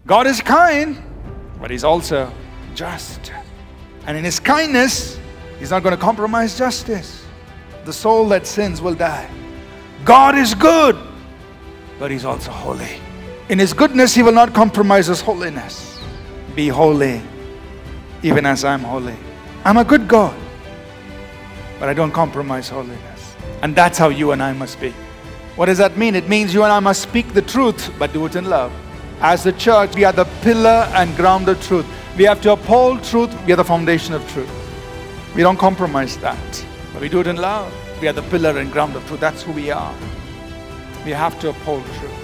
God is kind, but He's also just. And in His kindness, He's not going to compromise justice. The soul that sins will die. God is good, but He's also holy. In His goodness, He will not compromise His holiness. Be holy, even as I'm holy. I'm a good God, but I don't compromise holiness. And that's how you and I must be. What does that mean? It means you and I must speak the truth, but do it in love. As the church, we are the pillar and ground of truth. We have to uphold truth. We are the foundation of truth. We don't compromise that, but we do it in love. We are the pillar and ground of truth. That's who we are. We have to uphold truth.